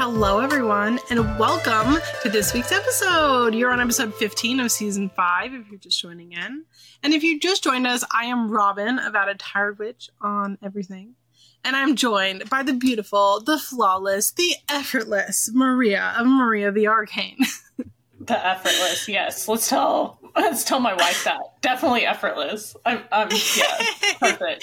Hello, everyone, and welcome to this week's episode. You're on episode 15 of season 5, if you're just joining in. And if you just joined us, I am Robin, about a tired witch on everything. And I'm joined by the beautiful, the flawless, the effortless Maria of Maria the Arcane. The effortless, yes. Let's tell my wife that. Definitely effortless. I'm perfect.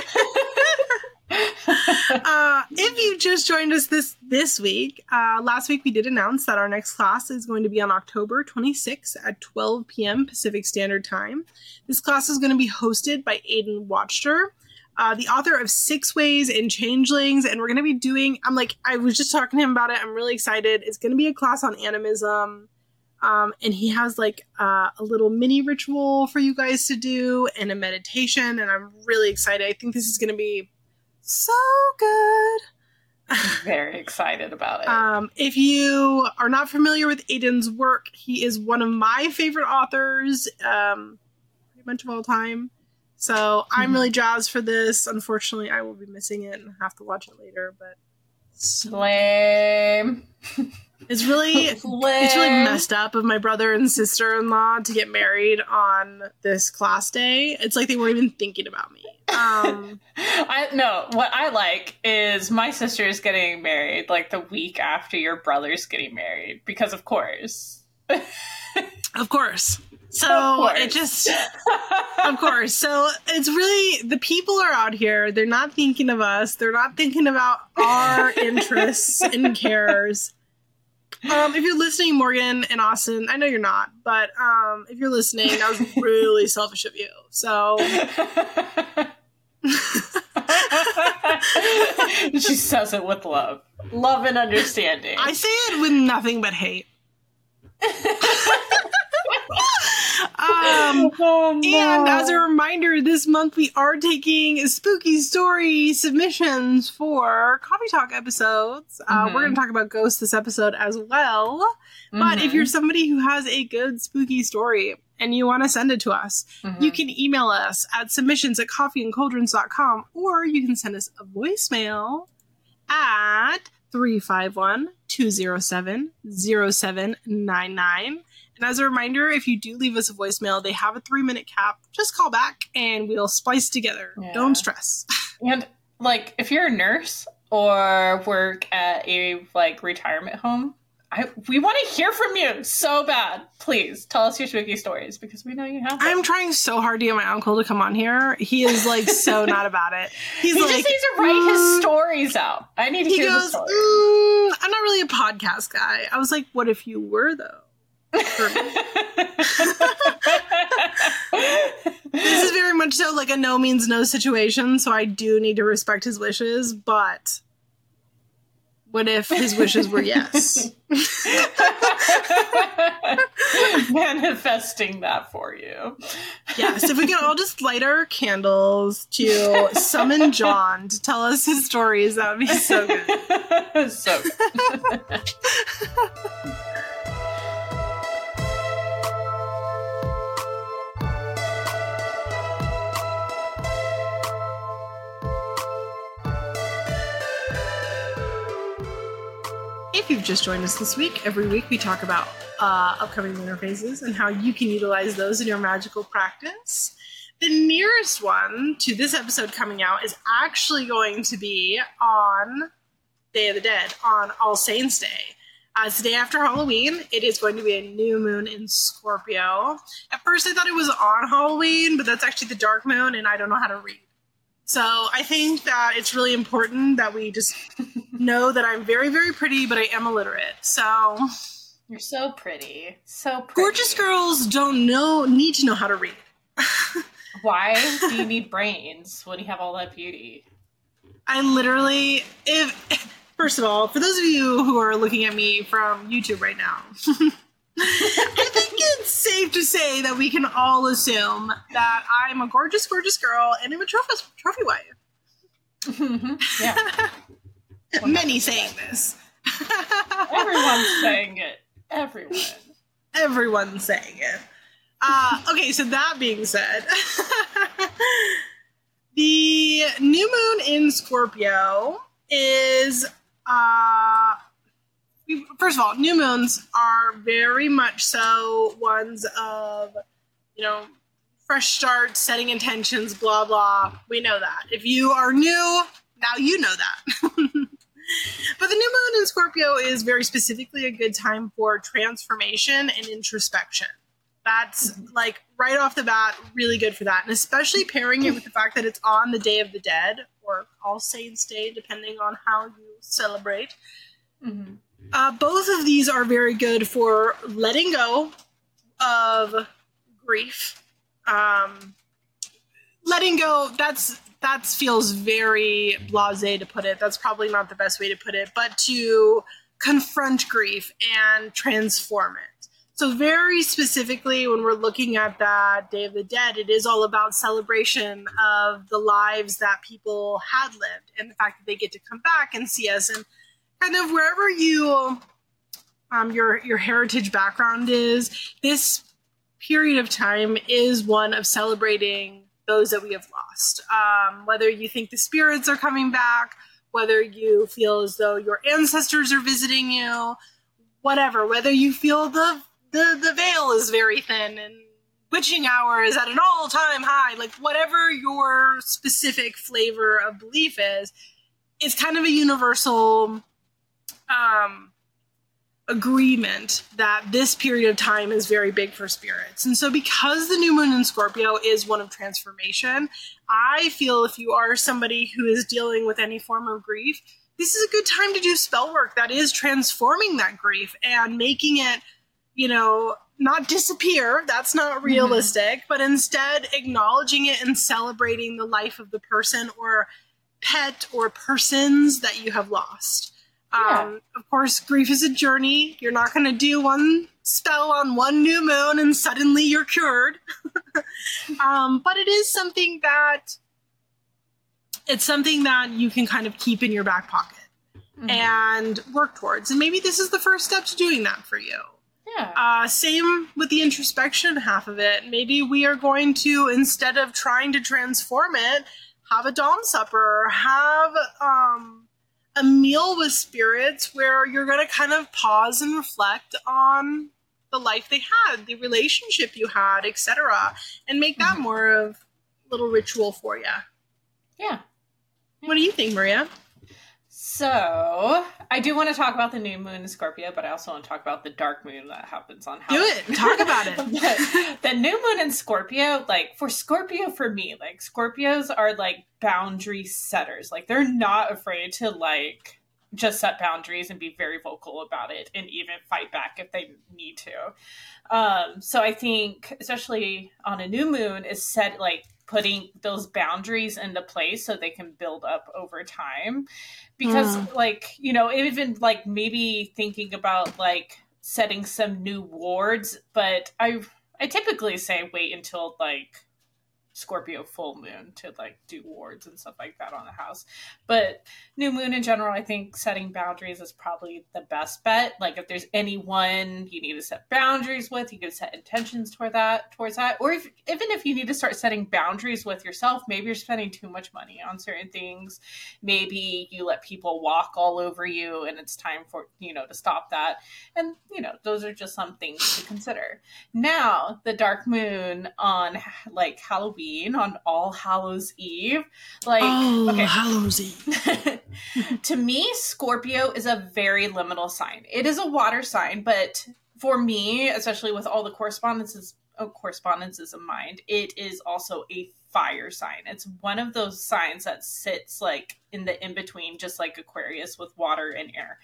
If you just joined us this week, last week we did announce that our next class is going to be on October 26th at 12 p.m. Pacific Standard Time. This class is going to be hosted by Aiden Watchter, the author of Six Ways and Changelings, and we're going to be doing, I was just talking to him about it, I'm really excited. It's going to be a class on animism, and he has a little mini ritual for you guys to do and a meditation, and I'm really excited. I think this is going to be so good. I'm very excited about it. If you are not familiar with Aiden's work, he is one of my favorite authors, pretty much of all time. So I'm really jazzed for this. Unfortunately, I will be missing it and have to watch it later, but lame. It's really messed up of my brother and sister-in-law to get married on this class day. It's like they weren't even thinking about me. What I like is my sister is getting married the week after your brother's getting married, because of course. Of course. So it just, of course. So it's really, the people are out here. They're not thinking of us. They're not thinking about our interests and cares. If you're listening, Morgan and Austin, I know you're not, but if you're listening, that was really selfish of you. So she says it with love and understanding. I say it with nothing but hate. And as a reminder, this month we are taking spooky story submissions for Coffee Talk episodes. We're going to talk about ghosts this episode as well. But if you're somebody who has a good spooky story and you want to send it to us, you can email us at submissions@coffeeandcauldrons.com, or you can send us a voicemail at 351-207-0799. And as a reminder, if you do leave us a voicemail, they have a 3-minute cap. Just call back and we'll splice together. Yeah. Don't stress. And if you're a nurse or work at a retirement home, we want to hear from you so bad. Please tell us your spooky stories, because we know you have them. I'm trying so hard to get my uncle to come on here. He is so not about it. He just needs to write his stories out. I need to hear the stories. I'm not really a podcast guy. I was like, what if you were, though? This is very much so a no means no situation, so I do need to respect his wishes, but what if his wishes were yes? Manifesting that for you. Yes, if we could all just light our candles to summon John to tell us his stories, that would be so good. So good. If you've just joined us this week, every week we talk about upcoming lunar phases and how you can utilize those in your magical practice. The nearest one to this episode coming out is actually going to be on Day of the Dead, on All Saints Day. It's the day after Halloween. It is going to be a new moon in Scorpio. At first I thought it was on Halloween, but that's actually the dark moon, and I don't know how to read. So I think that it's really important that we just know that I'm very, very pretty, but I am illiterate. So you're so pretty. So pretty. Gorgeous girls need to know how to read. Why do you need brains when you have all that beauty? I literally, first of all, for those of you who are looking at me from YouTube right now, I think it's safe to say that we can all assume that I'm a gorgeous, gorgeous girl and I'm a trophy wife. Yeah. Many saying this. Everyone's saying it. Everyone's saying it. Okay, so that being said, the new moon in Scorpio is first of all, new moons are very much so ones of, fresh starts, setting intentions, blah, blah. We know that. If you are new, now you know that. But the new moon in Scorpio is very specifically a good time for transformation and introspection. That's like right off the bat, really good for that. And especially pairing it with the fact that it's on the Day of the Dead or All Saints Day, depending on how you celebrate. Mm-hmm. Both of these are very good for letting go of grief. Letting go, that feels very blasé to put it. That's probably not the best way to put it, but to confront grief and transform it. So very specifically, when we're looking at that Day of the Dead, it is all about celebration of the lives that people had lived and the fact that they get to come back and see us. And kind of wherever you, your heritage background is, this period of time is one of celebrating those that we have lost. Whether you think the spirits are coming back, whether you feel as though your ancestors are visiting you, whatever, whether you feel the veil is very thin and witching hour is at an all-time high, like whatever your specific flavor of belief is, it's kind of a universal agreement that this period of time is very big for spirits. And so because the new moon in Scorpio is one of transformation, I feel if you are somebody who is dealing with any form of grief, this is a good time to do spell work that is transforming that grief and making it, not disappear. That's not realistic, but instead acknowledging it and celebrating the life of the person or pet or persons that you have lost. Yeah. Of course, grief is a journey. You're not going to do one spell on one new moon and suddenly you're cured. But it is something that you can kind of keep in your back pocket and work towards. And maybe this is the first step to doing that for you. Yeah. Same with the introspection half of it. Maybe we are going to, instead of trying to transform it, have a Dom supper, have a meal with spirits where you're going to kind of pause and reflect on the life they had, the relationship you had, etc., and make that more of a little ritual for you. Yeah. What do you think, Maria? So, I do want to talk about the new moon in Scorpio, but I also want to talk about the dark moon that happens on Halloween. Do it. Talk about it. The new moon in Scorpio, for me, Scorpios are, boundary setters. They're not afraid to, just set boundaries and be very vocal about it and even fight back if they need to. So I think, especially on a new moon, is set, putting those boundaries into place so they can build up over time. Because, even, maybe thinking about, setting some new wards, but I typically say wait until, Scorpio full moon to do wards and stuff like that on the house. But new moon in general, I think setting boundaries is probably the best bet. If there's anyone you need to set boundaries with, you can set intentions towards that. Or even if you need to start setting boundaries with yourself, maybe you're spending too much money on certain things. Maybe you let people walk all over you and it's time for, to stop that. And, those are just some things to consider. Now, the dark moon on Halloween, on All Hallows Eve. Hallows Eve. To me, Scorpio is a very liminal sign. It is a water sign, but for me, especially with all the correspondences of mind, it is also a fire sign. It's one of those signs that sits in the in-between, just like Aquarius with water and air.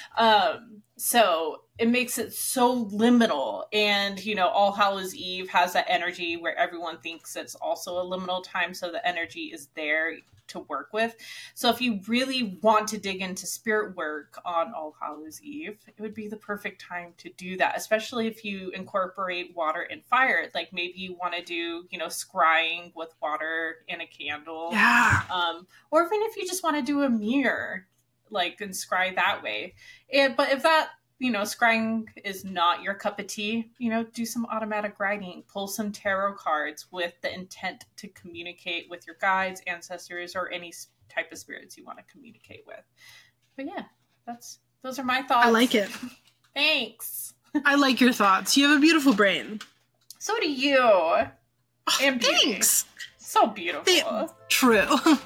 So it makes it so liminal. And, All Hallows Eve has that energy where everyone thinks it's also a liminal time. So the energy is there to work with. So if you really want to dig into spirit work on All Hallows Eve, it would be the perfect time to do that, especially if you incorporate water and fire. Maybe you want to do, scrying with water and a candle. Yeah. Or even if you just want to do a mirror, and scry that way. But if that, scrying is not your cup of tea, do some automatic writing, pull some tarot cards with the intent to communicate with your guides, ancestors, or any type of spirits you want to communicate with. But yeah, that's Those are my thoughts. I like it. Thanks. I like your thoughts. You have a beautiful brain. So do you. And beauty. Thanks. So beautiful. True.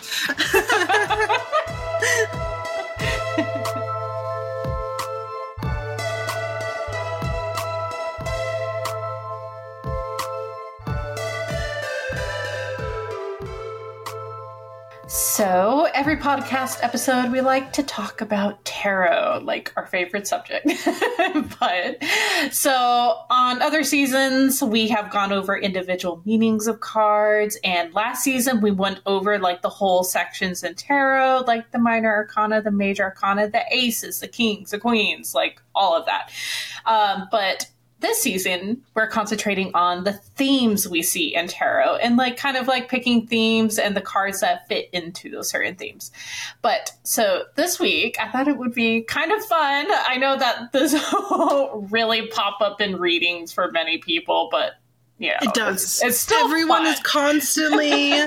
So, every podcast episode, we like to talk about tarot, like our favorite subject. But, so on other seasons, we have gone over individual meanings of cards. And last season, we went over like the whole sections in tarot, like the minor arcana, the major arcana, the aces, the kings, the queens, like all of that. But this season, we're concentrating on the themes we see in tarot and like kind of like picking themes and the cards that fit into those certain themes. But so this week, I thought it would be kind of fun. I know that this will really pop up in readings for many people, but yeah, it does. It's still everyone fun. Is constantly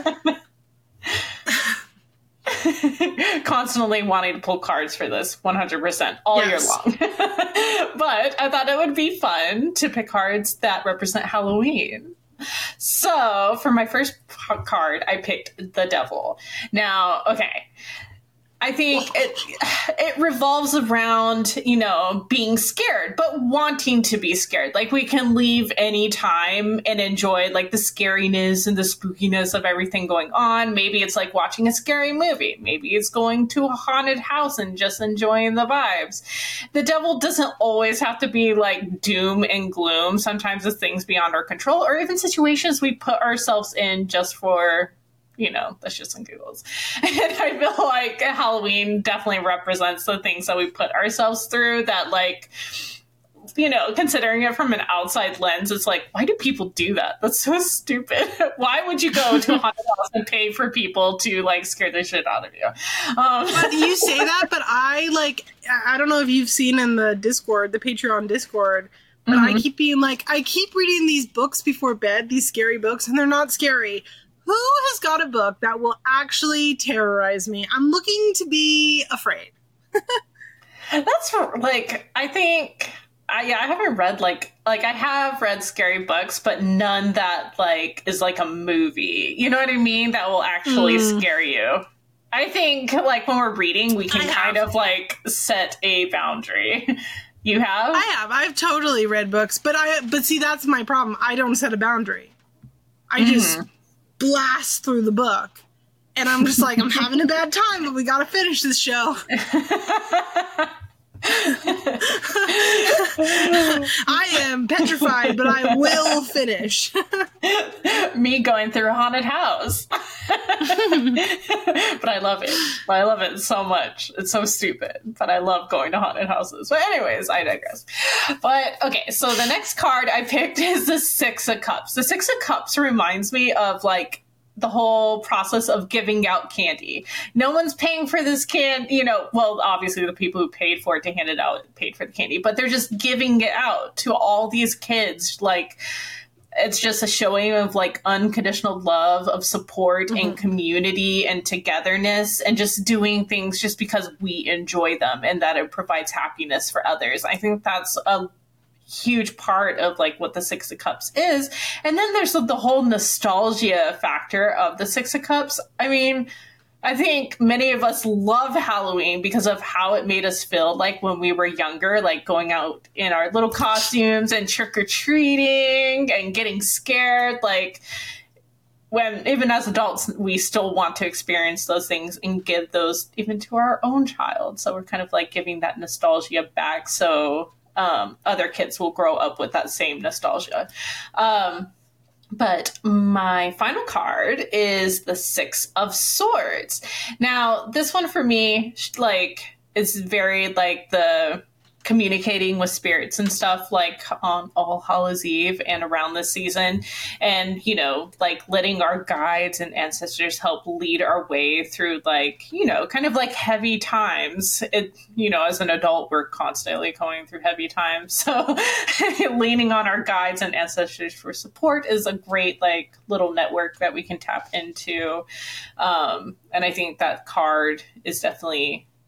constantly wanting to pull cards for this 100% all year long. But I thought it would be fun to pick cards that represent Halloween. So for my first card, I picked the Devil. Now, okay, I think it revolves around, you know, being scared, but wanting to be scared. Like we can leave any time and enjoy like the scariness and the spookiness of everything going on. Maybe it's like watching a scary movie. Maybe it's going to a haunted house and just enjoying the vibes. The Devil doesn't always have to be like doom and gloom. Sometimes it's things beyond our control or even situations we put ourselves in just for, you know, that's just some giggles. And I feel like Halloween definitely represents the things that we put ourselves through that, like, you know, considering it from an outside lens, it's like, why do people do that? That's so stupid. Why would you go to a haunted house and pay for people to, like, scare the shit out of you? You say that, but I don't know if you've seen in the Discord, the Patreon Discord, but I keep being like, I keep reading these books before bed, these scary books, and they're not scary. Who has got a book that will actually terrorize me? I'm looking to be afraid. That's like, I think, I haven't read like I have read scary books, but none that like is like a movie. You know what I mean? That will actually scare you. I think like when we're reading, we can kind of like set a boundary. You have? I have. I've totally read books, but see, that's my problem. I don't set a boundary. I just blast through the book, and I'm just like, I'm having a bad time, but we gotta finish this show. I am petrified, but I will finish. Me going through a haunted house. But I love it. I love it so much. It's so stupid, but I love going to haunted houses. But anyways, I digress. But okay, so the next card I picked is the Six of Cups. The Six of Cups reminds me of like the whole process of giving out candy. No one's paying for this candy, you know, well, obviously the people who paid for it to hand it out paid for the candy, but they're just giving it out to all these kids. Like, it's just a showing of like unconditional love, of support and community and togetherness, and just doing things just because we enjoy them and that it provides happiness for others. I think that's a huge part of like what the Six of Cups is. And then there's the whole nostalgia factor of the Six of Cups. I mean, I think many of us love Halloween because of how it made us feel like when we were younger, like going out in our little costumes and trick-or-treating and getting scared. Like, when even as adults, we still want to experience those things and give those even to our own child. So we're kind of like giving that nostalgia back, so other kids will grow up with that same nostalgia. But my final card is the Six of Swords. Now, this one for me, like, is very like the communicating with spirits and stuff, like on All Hallows Eve and around this season, and, you know, like letting our guides and ancestors help lead our way through, like, you know, kind of like heavy times. It, you know, as an adult, we're constantly going through heavy times, so leaning on our guides and ancestors for support is a great like little network that we can tap into, and I think that card is definitely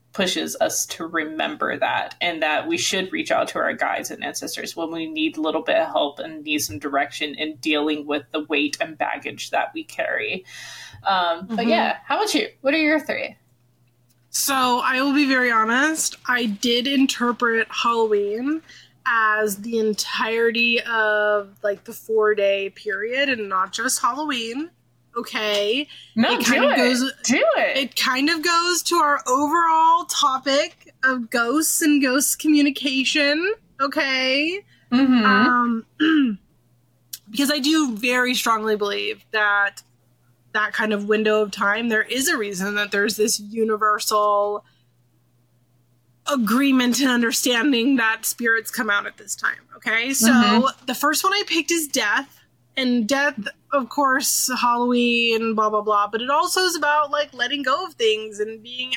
pushes us to remember that, and that we should reach out to our guides and ancestors when we need a little bit of help and need some direction in dealing with the weight and baggage that we carry. But yeah, how about you? What are your 3? So I will be very honest. I did interpret Halloween as the entirety of like the 4-day period and not just Halloween. Okay. No, do it. It kind of goes to our overall topic of ghosts and ghost communication. Okay. Because I do very strongly believe that kind of window of time, there is a reason that there's this universal agreement and understanding that spirits come out at this time. Okay. So the first one I picked is death. And death, of course, Halloween, blah, blah, blah. But it also is about, like, letting go of things and being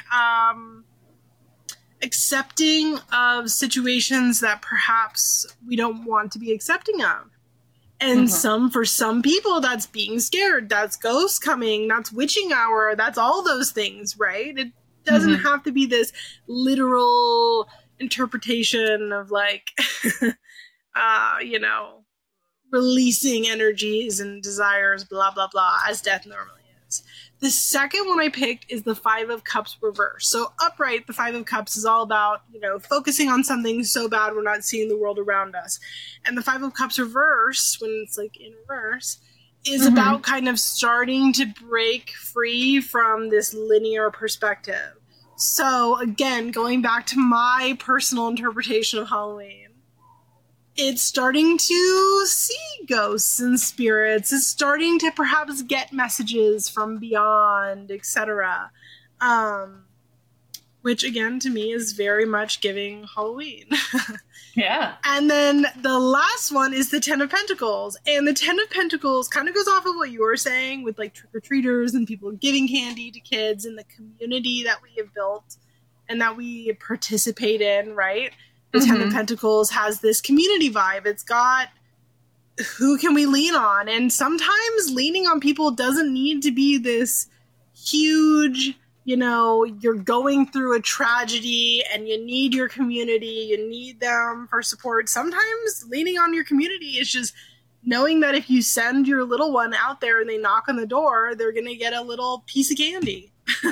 accepting of situations that perhaps we don't want to be accepting of. And for some people, that's being scared. That's ghosts coming. That's witching hour. That's all those things, right? It doesn't have to be this literal interpretation of, like, releasing energies and desires, blah, blah, blah, as death normally is. The second one I picked is the 5 of Cups reverse. So upright, the 5 of Cups is all about, focusing on something so bad we're not seeing the world around us. And the 5 of Cups reverse, when it's like in reverse, is about kind of starting to break free from this linear perspective. So again, going back to my personal interpretation of Halloween, it's starting to see ghosts and spirits. It's starting to perhaps get messages from beyond, etc. Which, again, to me is very much giving Halloween. Yeah. And then the last one is the 10 of Pentacles. And the 10 of Pentacles kind of goes off of what you were saying with, like, trick-or-treaters and people giving candy to kids and the community that we have built and that we participate in, right? The 10 of Pentacles has this community vibe. It's got who can we lean on? And sometimes leaning on people doesn't need to be this huge, you're going through a tragedy and you need your community, you need them for support. Sometimes leaning on your community is just knowing that if you send your little one out there and they knock on the door, they're going to get a little piece of candy.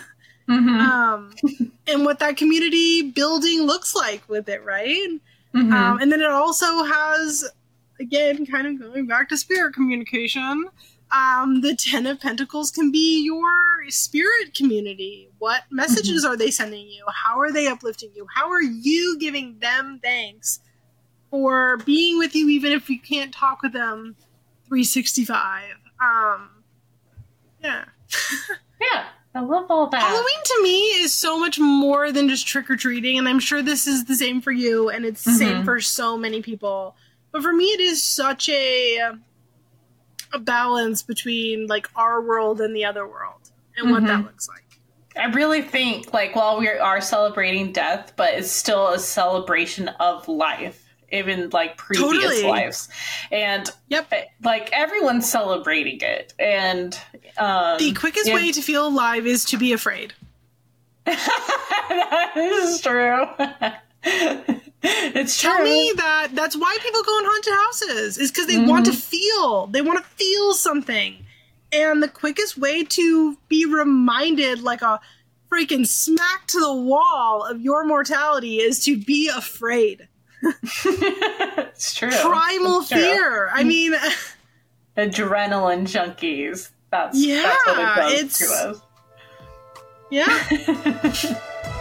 And what that community building looks like with it, right? And then it also has, again, kind of going back to spirit communication, the 10 of Pentacles can be your spirit community. What messages are they sending you? How are they uplifting you? How are you giving them thanks for being with you even if you can't talk with them 365? Yeah. Yeah. I love all that. Halloween to me is so much more than just trick-or-treating, and I'm sure this is the same for you, and it's the same for so many people. But for me, it is such a balance between, like, our world and the other world, and what that looks like. I really think, like, while we are celebrating death, but it's still a celebration of life. Even like previous lives, and like everyone's celebrating it. And the quickest way to feel alive is to be afraid. That is true. It's true. Tell me that's why people go in haunted houses, is because they want to feel. They want to feel something, and the quickest way to be reminded, like a freaking smack to the wall of your mortality, is to be afraid. It's true. Primal fear. I mean, adrenaline junkies. That's what it does to us. Yeah.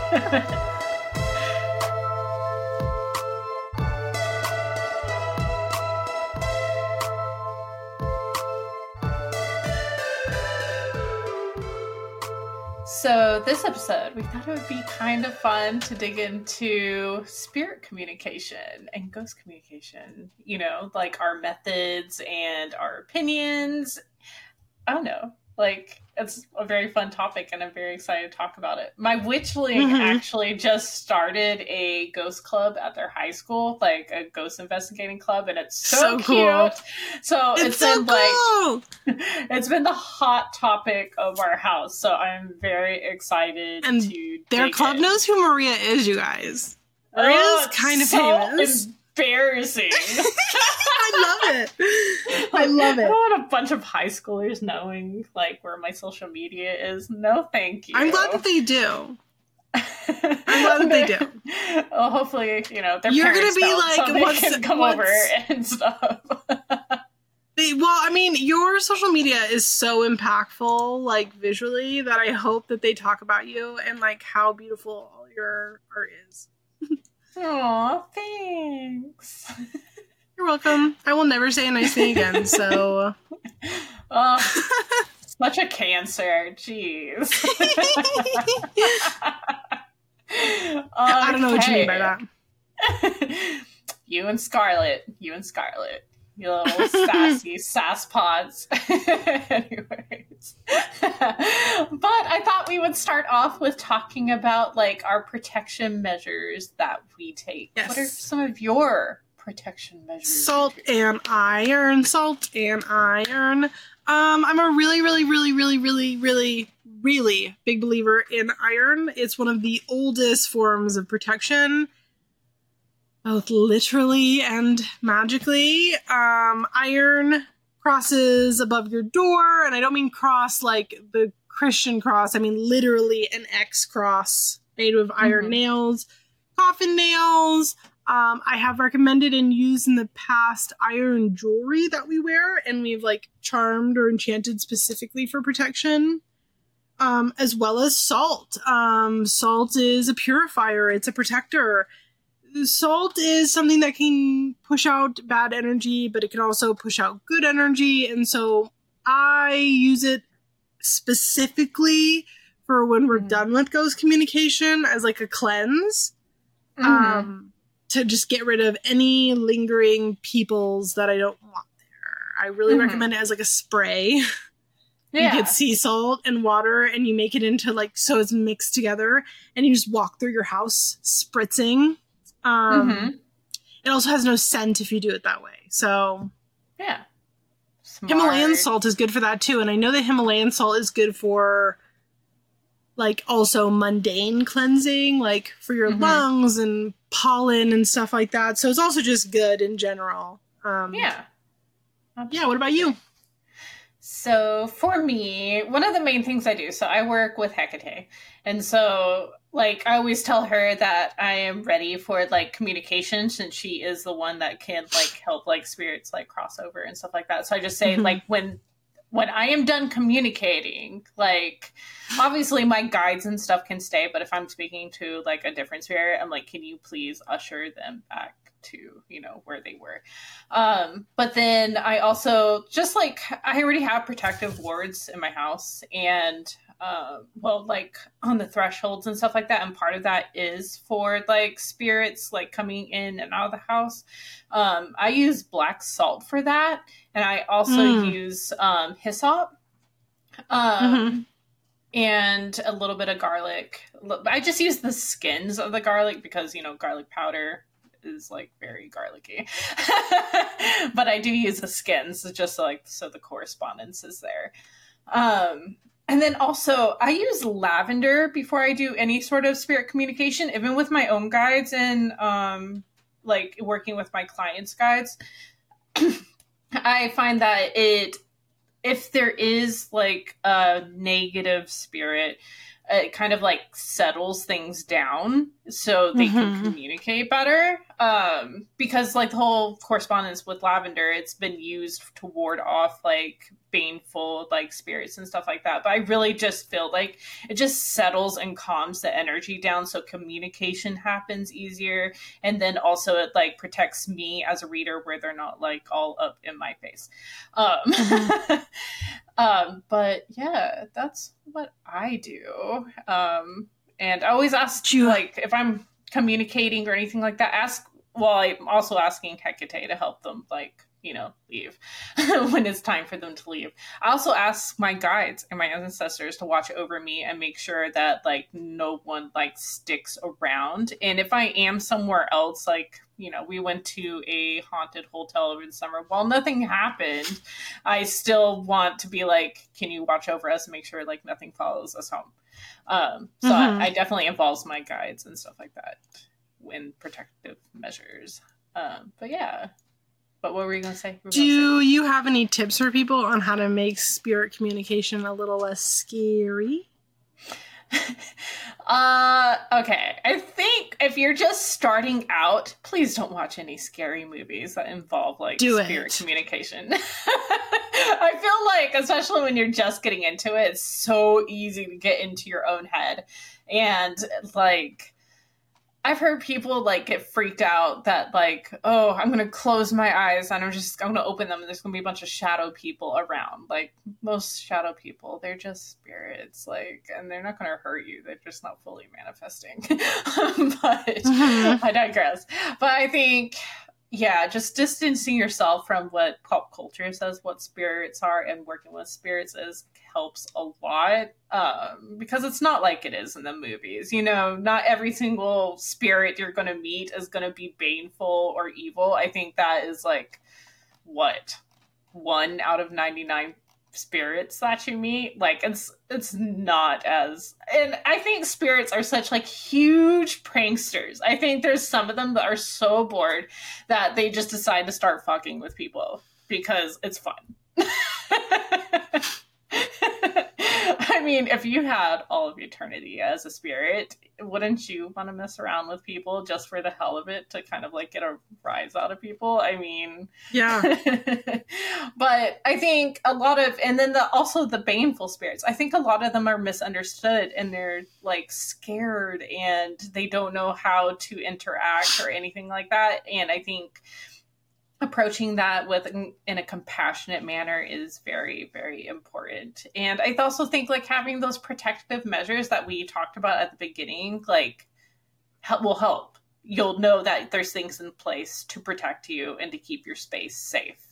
So this episode, we thought it would be kind of fun to dig into spirit communication and ghost communication, like our methods and our opinions. I don't know, like it's a very fun topic, and I'm very excited to talk about it. My witchling actually just started a ghost club at their high school, like a ghost investigating club, and it's so cute. Cool. So it's been cool. It's been the hot topic of our house. So I'm very excited to. Their club knows who Maria is, you guys. Maria's kind of famous. Embarrassing. I love it. I love it. I don't want a bunch of high schoolers knowing like where my social media is. No, thank you. I'm glad that they do. I'm glad that they do. Well, hopefully, their you're parents gonna be like, so they can come over and stuff. Your social media is so impactful, like visually, that I hope that they talk about you and like how beautiful all your art is. Aw, thanks. You're welcome. I will never say a nice thing again, so... Such a Cancer. Jeez. I don't know what you mean by that. You and Scarlett. You little sassy sass pods. Anyways. But I thought we would start off with talking about like our protection measures that we take. Yes. What are some of your protection measures? Salt and iron. I'm a really, really, really, really, really, really, really big believer in iron. It's one of the oldest forms of protection, both literally and magically. Iron crosses above your door, and I don't mean cross like the Christian cross. I mean literally an X cross made with iron nails, coffin nails. I have recommended and used in the past iron jewelry that we wear, and we've like charmed or enchanted specifically for protection. As well as salt. Salt is a purifier. It's a protector. Salt is something that can push out bad energy, but it can also push out good energy. And so I use it specifically for when we're done with ghost communication as like a cleanse. To just get rid of any lingering peoples that I don't want there. I really recommend it as like a spray. Yeah. You get sea salt and water and you make it into like, so it's mixed together and you just walk through your house spritzing. It also has no scent if you do it that way. So yeah. Smart. Himalayan salt is good for that too. And I know that Himalayan salt is good for like also mundane cleansing, like for your lungs and pollen and stuff like that. So it's also just good in general. Yeah. Yeah. What about you? So for me, one of the main things I do, so I work with Hecate. And so like I always tell her that I am ready for like communication, since she is the one that can like help like spirits like cross over and stuff like that. So I just say like when I am done communicating, like obviously my guides and stuff can stay, but if I'm speaking to like a different spirit, I'm like, can you please usher them back to, where they were. But then I also just like, I already have protective wards in my house, and like on the thresholds and stuff like that. And part of that is for like spirits like coming in and out of the house. I use black salt for that. And I also use hyssop. And a little bit of garlic. I just use the skins of the garlic because, garlic powder is like very garlicky. But I do use the skins just so the correspondence is there. And then also I use lavender before I do any sort of spirit communication, even with my own guides and like working with my clients' guides. I find that if there is like a negative spirit, it kind of like settles things down so they can communicate better. Because like the whole correspondence with lavender, it's been used to ward off like baneful like spirits and stuff like that. But I really just feel like it just settles and calms the energy down so communication happens easier. And then also it like protects me as a reader where they're not like all up in my face. But yeah, that's what I do. And I always ask like if I'm communicating or anything like that, I'm also asking Hecate to help them like leave when it's time for them to leave. I also ask my guides and my ancestors to watch over me and make sure that like no one like sticks around. And if I am somewhere else, like, we went to a haunted hotel over the summer. While nothing happened, I still want to be like, can you watch over us and make sure like nothing follows us home? So I definitely involves my guides and stuff like that in protective measures. But yeah. But what were you going to say? Do you have any tips for people on how to make spirit communication a little less scary? Okay. I think if you're just starting out, please don't watch any scary movies that involve like spirit communication. I feel like, especially when you're just getting into it, it's so easy to get into your own head. And like, I've heard people like get freaked out that like, oh, I'm going to close my eyes and I'm going to open them and there's going to be a bunch of shadow people around. Like most shadow people, they're just spirits, like, and they're not going to hurt you. They're just not fully manifesting. But I digress. But I think, yeah, just distancing yourself from what pop culture says what spirits are and working with spirits helps a lot, because it's not like it is in the movies. Not every single spirit you're going to meet is going to be baneful or evil. I think that is like, what, 1 out of 99 spirits that you meet. Like, it's not as... And I think spirits are such like huge pranksters. I think there's some of them that are so bored that they just decide to start fucking with people because it's fun. I mean, if you had all of eternity as a spirit, wouldn't you want to mess around with people just for the hell of it to kind of like get a rise out of people? I mean, yeah. But I think a lot of, and then also the baneful spirits, I think a lot of them are misunderstood and they're like scared and they don't know how to interact or anything like that. And I think approaching that in a compassionate manner is very, very important. And I also think like having those protective measures that we talked about at the beginning, like will help. You'll know that there's things in place to protect you and to keep your space safe.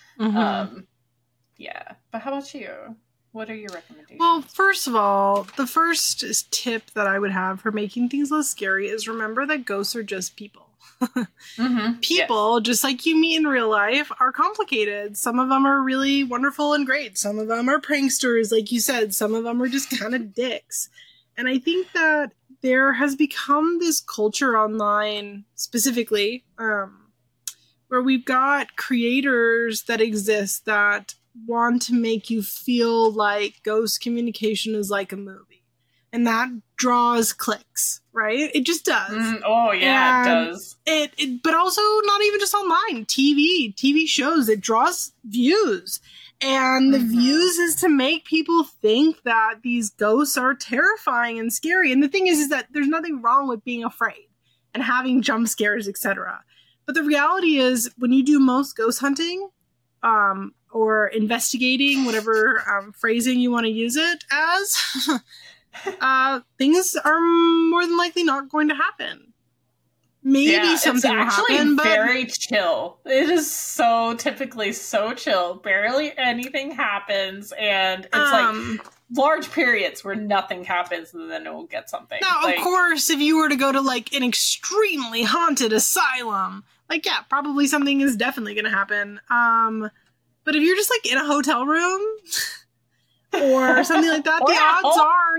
Yeah. But how about you? What are your recommendations? Well, first of all, the first tip that I would have for making things less scary is remember that ghosts are just people. People, just like you meet in real life, are complicated. Some of them are really wonderful and great. Some of them are pranksters, like you said. Some of them are just kind of dicks. And I think that there has become this culture online, specifically, where we've got creators that exist that want to make you feel like ghost communication is like a movie. And that draws clicks, right? It just does. Oh, yeah, it does. But also not even just online. TV shows, it draws views. And the views is to make people think that these ghosts are terrifying and scary. And the thing is that there's nothing wrong with being afraid and having jump scares, etc. But the reality is when you do most ghost hunting, or investigating, whatever phrasing you want to use it as, things are more than likely not going to happen. Maybe something will happen, but it's very chill. It is so typically so chill. Barely anything happens, and it's like large periods where nothing happens, and then it will get something. Now, of course, if you were to go to like an extremely haunted asylum, like yeah, probably something is definitely going to happen. But if you're just like in a hotel room or something like that, the odds are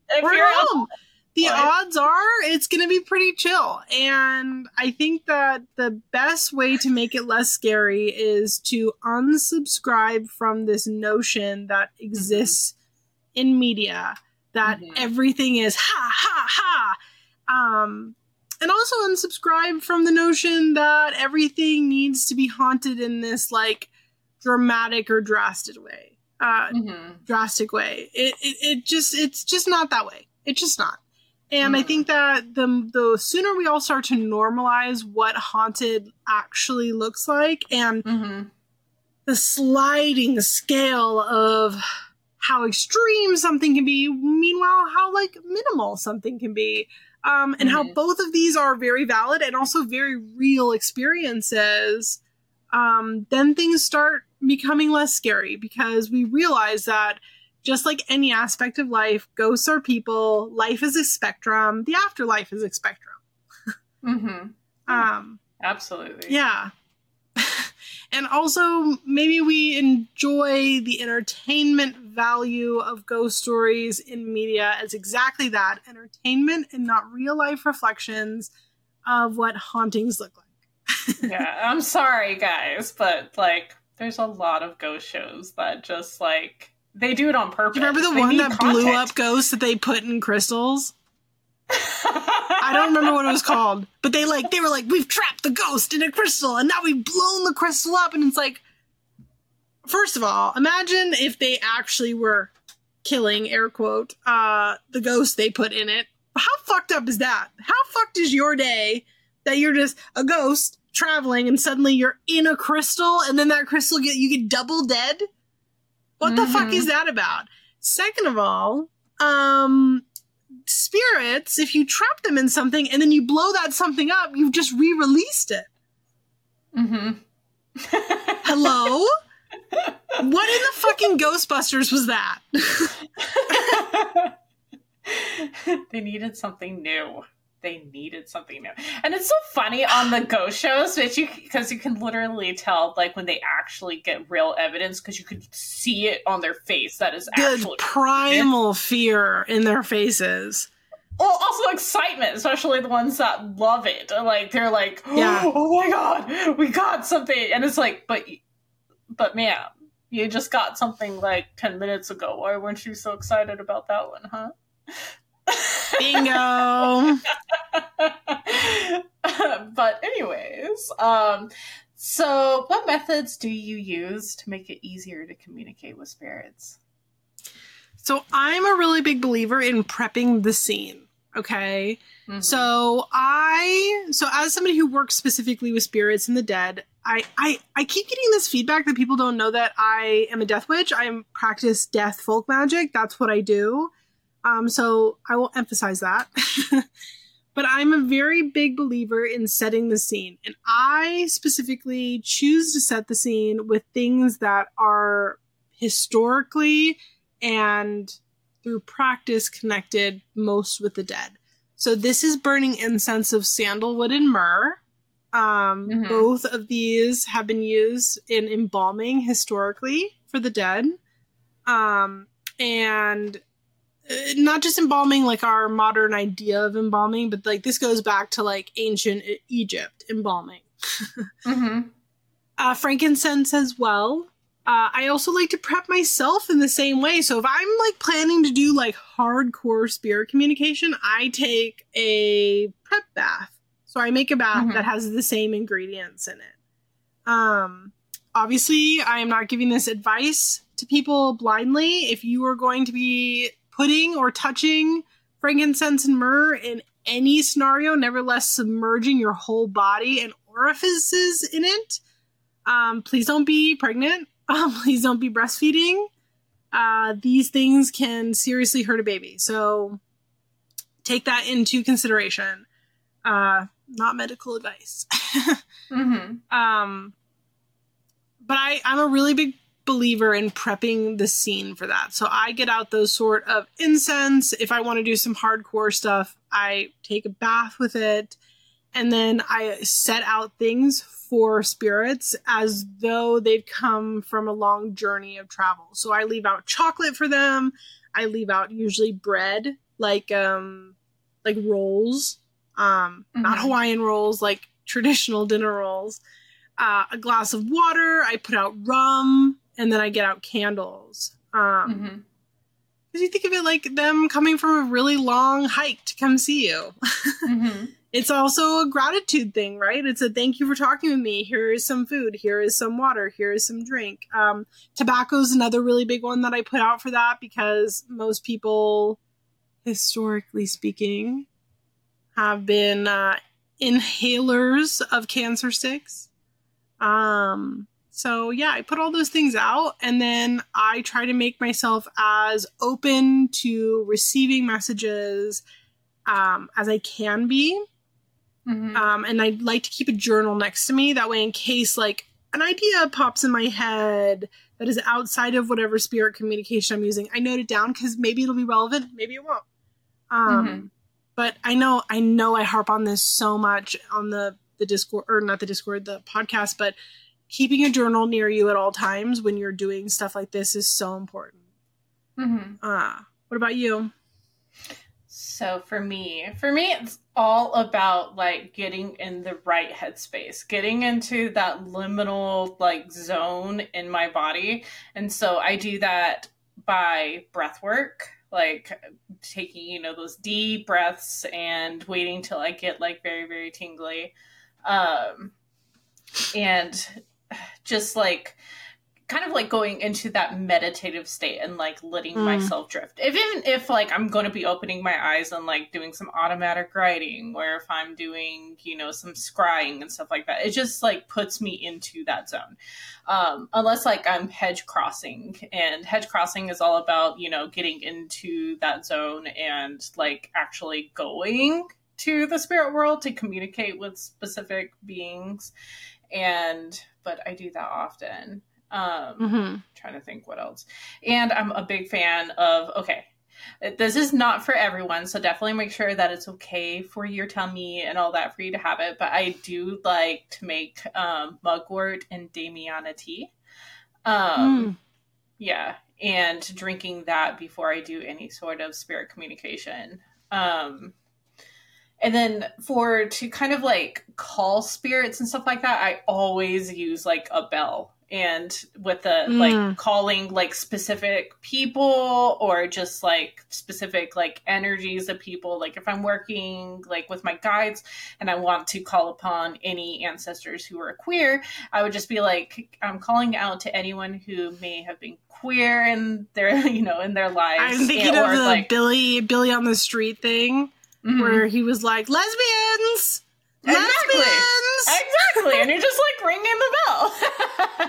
it's going to be pretty chill. And I think that the best way to make it less scary is to unsubscribe from this notion that exists in media, that everything is ha, ha, ha. And also unsubscribe from the notion that everything needs to be haunted in this like dramatic or drastic way. It's just not that way. It's just not. And I think that the sooner we all start to normalize what haunted actually looks like and the sliding scale of how extreme something can be, meanwhile how like minimal something can be, and how both of these are very valid and also very real experiences, then things start becoming less scary because we realize that just like any aspect of life, ghosts are people, life is a spectrum, the afterlife is a spectrum. Absolutely. Yeah. And also, maybe we enjoy the entertainment value of ghost stories in media as exactly that, entertainment and not real life reflections of what hauntings look like. Yeah, I'm sorry, guys, but, like, there's a lot of ghost shows that just, like, they do it on purpose. Do you remember the one that blew up ghosts that they put in crystals? I don't remember what it was called, but they were like, we've trapped the ghost in a crystal and now we've blown the crystal up. And it's like, first of all, imagine if they actually were killing, air quote, the ghost they put in it. How fucked up is that? How fucked is your day that you're just a ghost traveling and suddenly you're in a crystal and then that crystal you get double dead? What the fuck is that about? Second of all, spirits, if you trap them in something and then you blow that something up, you've just re-released it. Hello? What in the fucking Ghostbusters was that? They needed something new. And it's so funny on the ghost shows because you can literally tell, like, when they actually get real evidence, because you could see it on their face that is actually primal fear in their faces. Well, also excitement, especially the ones that love it. Like, they're like, oh my god, we got something. And it's like, but ma'am, you just got something like 10 minutes ago. Why weren't you so excited about that one, huh? Bingo! But anyways, so what methods do you use to make it easier to communicate with spirits? So I'm a really big believer in prepping the scene. Okay. So as somebody who works specifically with spirits and the dead, I keep getting this feedback that people don't know that I am a death witch. I practice death folk magic. That's what I do. So I will emphasize that. But I'm a very big believer in setting the scene. And I specifically choose to set the scene with things that are historically and through practice connected most with the dead. So this is burning incense of sandalwood and myrrh. Both of these have been used in embalming historically for the dead. And not just embalming like our modern idea of embalming, but like this goes back to like ancient Egypt embalming. Frankincense as well. I also like to prep myself in the same way. So if I'm like planning to do like hardcore spirit communication, I take a prep bath. So I make a bath that has the same ingredients in it. Obviously, I am not giving this advice to people blindly. If you are going to be putting or touching frankincense and myrrh in any scenario, nevertheless submerging your whole body and orifices in it, please don't be pregnant. Please don't be breastfeeding. These things can seriously hurt a baby. So take that into consideration. Not medical advice. But I'm a really big believer in prepping the scene for that. So I get out those sort of incense. If I want to do some hardcore stuff, I take a bath with it. And then I set out things for spirits as though they'd come from a long journey of travel. So I leave out chocolate for them. I leave out usually bread, like rolls, not Hawaiian rolls, like traditional dinner rolls. A glass of water. I put out rum, and then I get out candles. Because you think of it like them coming from a really long hike to come see you. It's also a gratitude thing, right? It's a thank you for talking with me. Here is some food. Here is some water. Here is some drink. Tobacco is another really big one that I put out for that because most people, historically speaking, have been inhalers of cancer sticks. So yeah, I put all those things out and then I try to make myself as open to receiving messages as I can be. And I like to keep a journal next to me. That way, in case like an idea pops in my head that is outside of whatever spirit communication I'm using, I note it down because maybe it'll be relevant, maybe it won't. But I know I harp on this so much on the Discord, or not the Discord, the podcast, but keeping a journal near you at all times when you're doing stuff like this is so important. What about you? So for me, it's all about like getting in the right headspace, getting into that liminal like zone in my body. And so I do that by breath work, like taking, you know, those deep breaths and waiting till I get like very, very tingly. And just like kind of like going into that meditative state and like letting myself drift. Even if like I'm going to be opening my eyes and like doing some automatic writing, or if I'm doing, you know, some scrying and stuff like that, it just like puts me into that zone. Unless like I'm hedge crossing, and hedge crossing is all about, you know, getting into that zone and like actually going to the spirit world to communicate with specific beings. But I do that often. Trying to think what else. And I'm a big fan of, okay, this is not for everyone, so definitely make sure that it's okay for your tummy and all that for you to have it. But I do like to make mugwort and Damiana tea. Yeah, and drinking that before I do any sort of spirit communication. And then to kind of like call spirits and stuff like that, I always use like a bell. And with the like calling like specific people, or just like specific like energies of people. Like if I'm working like with my guides and I want to call upon any ancestors who are queer, I would just be like, I'm calling out to anyone who may have been queer in their, you know, in their lives. I'm thinking of the like Billy on the Street thing, where he was like, lesbians! Exactly. And you're just like ringing the bell.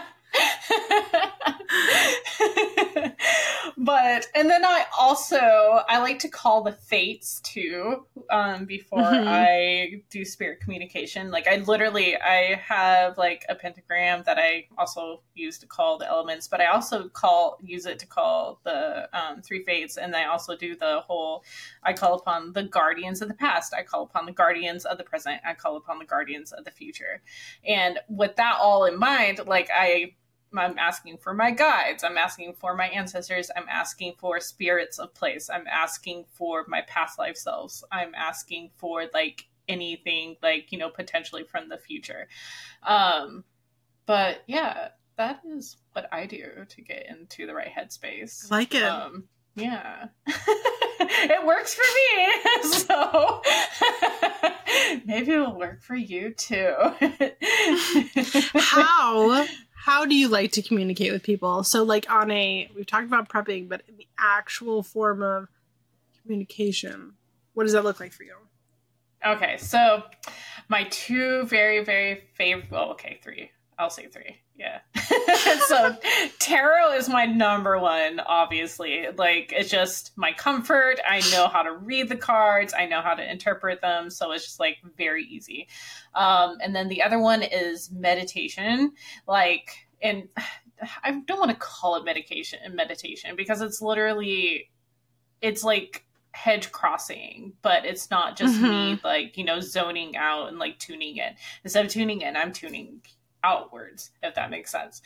And then I like to call the fates too, before I do spirit communication. Like I have like a pentagram that I also use to call the elements, but I also use it to call the three fates. And I also do I call upon the guardians of the past. I call upon the guardians of the present. I call upon the guardians of the future. And with that all in mind, like I'm asking for my guides. I'm asking for my ancestors. I'm asking for spirits of place. I'm asking for my past life selves. I'm asking for like anything like, you know, potentially from the future. But yeah, that is what I do to get into the right headspace. I like it. Yeah. It works for me. So maybe it'll work for you too. How do you like to communicate with people? So like we've talked about prepping, but in the actual form of communication, what does that look like for you? Okay, so my two very, very favorite, three. I'll say three. Yeah. So tarot is my number one, obviously. Like, it's just my comfort. I know how to read the cards. I know how to interpret them. So it's just like very easy. And then the other one is meditation. Like, and I don't want to call it meditation because it's like hedge crossing, but it's not just me like, you know, zoning out and like tuning in. Instead of tuning in, I'm tuning outwards, if that makes sense.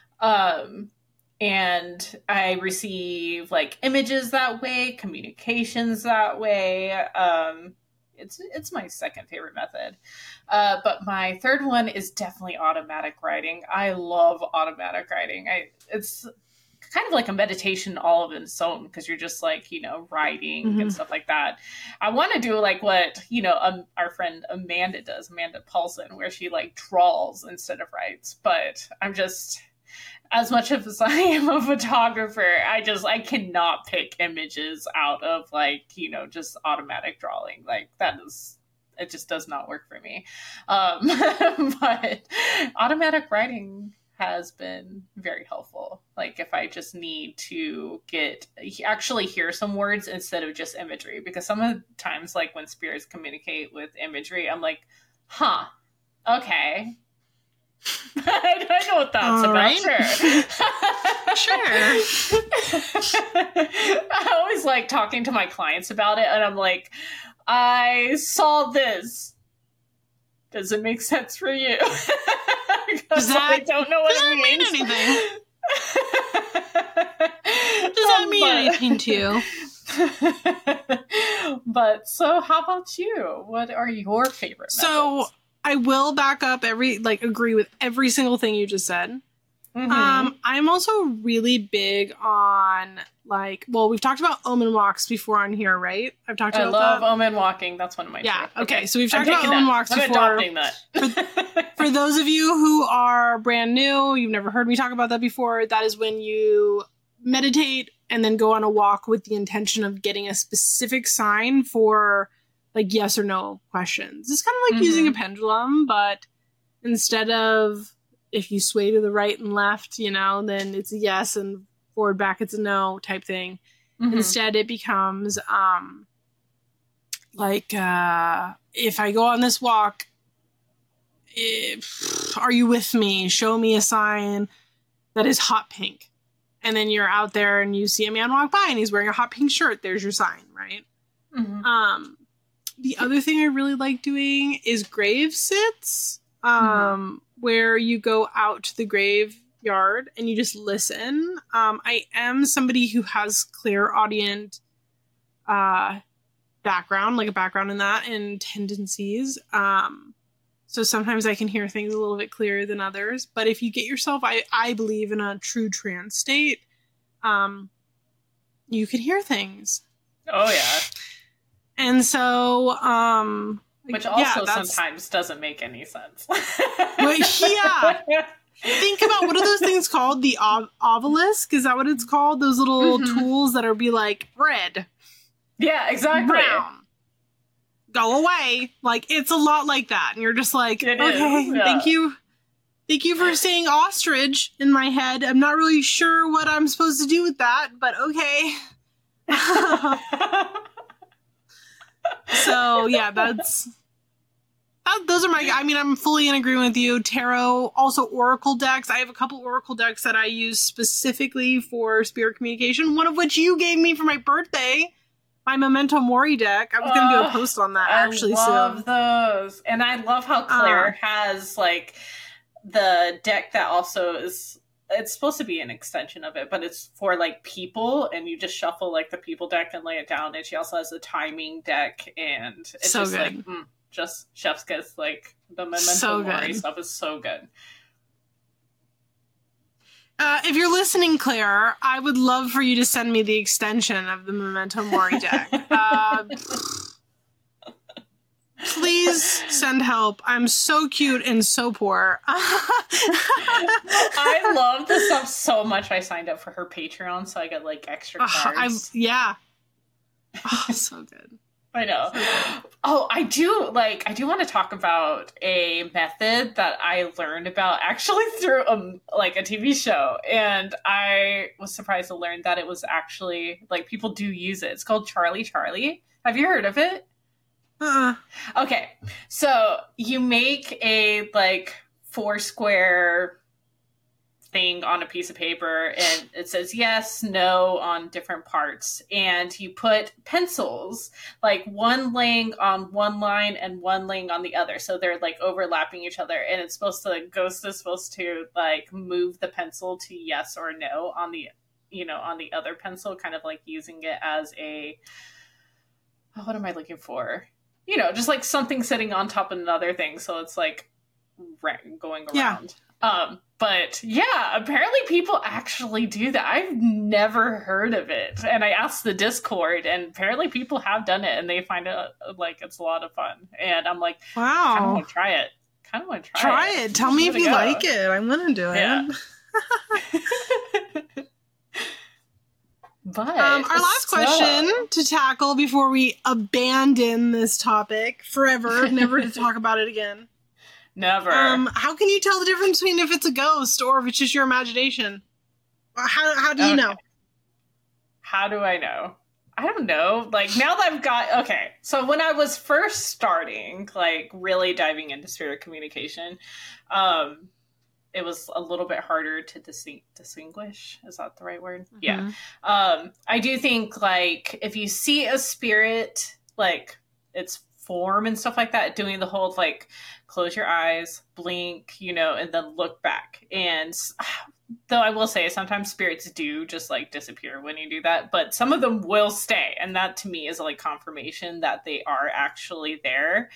And I receive like images that way, communications that way. It's my second favorite method. But my third one is definitely automatic writing. I love automatic writing. It's kind of like a meditation all of its own, because you're just like, you know, writing and stuff like that. I want to do like what, you know, our friend Amanda does, Amanda Paulson, where she like draws instead of writes. But I'm just, as much as I am a photographer, I cannot pick images out of like, you know, just automatic drawing. Like it just does not work for me. But automatic writing has been very helpful. Like if I just need to actually hear some words instead of just imagery, because some of the times like when spirits communicate with imagery, I'm like, okay, I know what that's All about. right. Sure. I always like talking to my clients about it, and I'm like, I saw this. Does it make sense for you? I don't know what it means. Mean anything? Does that mean anything to you? But so how about you? What are your favorite methods? I will back up agree with every single thing you just said. Mm-hmm. I'm also really big on we've talked about omen walks before on here, right? I've talked about I love omen walking. That's one of my favorite. Okay. Okay, so we've talked about omen walks before. I'm adopting that. For those of you who are brand new, you've never heard me talk about that before, that is when you meditate and then go on a walk with the intention of getting a specific sign for yes or no questions. It's kind of like using a pendulum, but instead of if you sway to the right and left, then it's a yes, and forward back it's a no type thing. Mm-hmm. Instead, it becomes if I go on this walk, are you with me? Show me a sign that is hot pink. And then you're out there and you see a man walk by and he's wearing a hot pink shirt. There's your sign, right? Mm-hmm. The other thing I really like doing is grave sits. Where you go out to the graveyard and you just listen. I am somebody who has clairaudient background, like a background in that, and tendencies. So sometimes I can hear things a little bit clearer than others. But if you get yourself, I believe, in a true trance state, you can hear things. Oh, yeah. And so... which also sometimes doesn't make any sense. Well, yeah. Think about, what are those things called? The obelisk? Is that what it's called? Those little tools that are red. Yeah, exactly. Brown. Go away. It's a lot like that. And you're just like, it okay, is. Yeah. Thank you. Thank you for saying ostrich in my head. I'm not really sure what I'm supposed to do with that, but okay. So, yeah, those are I'm fully in agreement with you. Tarot, also oracle decks. I have a couple oracle decks that I use specifically for spirit communication, one of which you gave me for my birthday, my Memento Mori deck. I was going to do a post on that actually soon. I love those. And I love how Claire has, the deck that also is... It's supposed to be an extension of it, but it's for people, and you just shuffle the people deck and lay it down. And she also has a timing deck, and it's so just good. Just chef's kiss. The Memento Mori stuff is so good. If you're listening, Claire, I would love for you to send me the extension of the Memento Mori deck. Please send help. I'm so cute and so poor. I love this stuff so much. I signed up for her Patreon, so I got extra cards. So good. I know. Oh, I do want to talk about a method that I learned about actually through a TV show, and I was surprised to learn that it was actually people do use it. It's called Charlie Charlie. Have you heard of it? Okay, so you make a 4-square thing on a piece of paper, and it says yes, no on different parts, and you put pencils, one laying on one line and one laying on the other, so they're overlapping each other, and it's supposed to ghost is supposed to move the pencil to yes or no on the on the other pencil, kind of using it as a what am I looking for? Just something sitting on top of another thing, so it's going around. Yeah. But yeah, apparently people actually do that. I've never heard of it, and I asked the Discord, and apparently people have done it, and they find it it's a lot of fun. And I'm like, wow, kind of want to try it. Try it. Tell me if you like it. I want to do it. Yeah. But our last question to tackle before we abandon this topic forever, never to talk about it again. Never. How can you tell the difference between if it's a ghost or if it's just your imagination? How do you know? How do I know? I don't know. Now that I've got... Okay, so when I was first starting, really diving into spirit communication, it was a little bit harder to distinguish. Is that the right word? Mm-hmm. Yeah. I do think, like, if you see a spirit, like, its form and stuff like that, doing the whole, like, close your eyes, blink, you know, and then look back. And though I will say sometimes spirits do just, like, disappear when you do that, but some of them will stay. And that, to me, is, like, confirmation that they are actually there.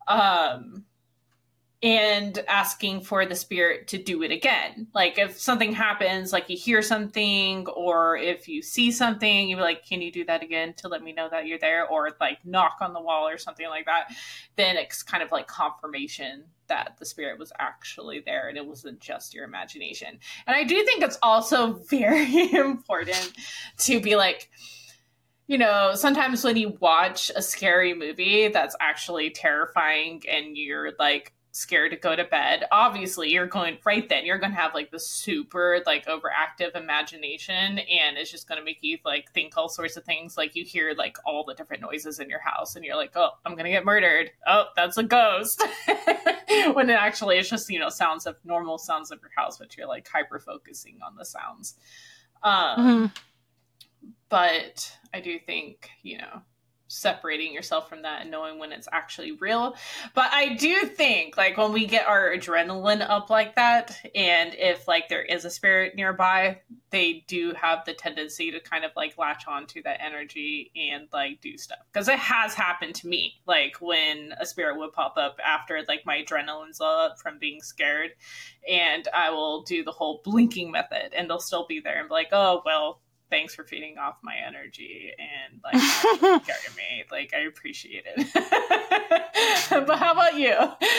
And asking for the spirit to do it again. Like, if something happens, like you hear something, or if you see something, you're like, can you do that again to let me know that you're there? Or, like, knock on the wall or something like that. Then it's kind of like confirmation that the spirit was actually there and it wasn't just your imagination. And I do think it's also very important to be like, you know, sometimes when you watch a scary movie that's actually terrifying and you're, like, scared to go to bed, obviously you're going to have, like, the super, like, overactive imagination, and it's just going to make you, like, think all sorts of things. Like, you hear, like, all the different noises in your house and you're like, oh, I'm gonna get murdered, oh, that's a ghost. When it actually is just, you know, normal sounds of your house, but you're, like, hyper focusing on the sounds. But I do think, you know, separating yourself from that and knowing when it's actually real. But I do think, like, when we get our adrenaline up like that, and if, like, there is a spirit nearby, they do have the tendency to kind of, like, latch on to that energy and, like, do stuff. Because it has happened to me, like, when a spirit would pop up after, like, my adrenaline's up from being scared, and I will do the whole blinking method, and they'll still be there and be like, oh, well, thanks for feeding off my energy and, like, carrying me. Like, I appreciate it. But how about you?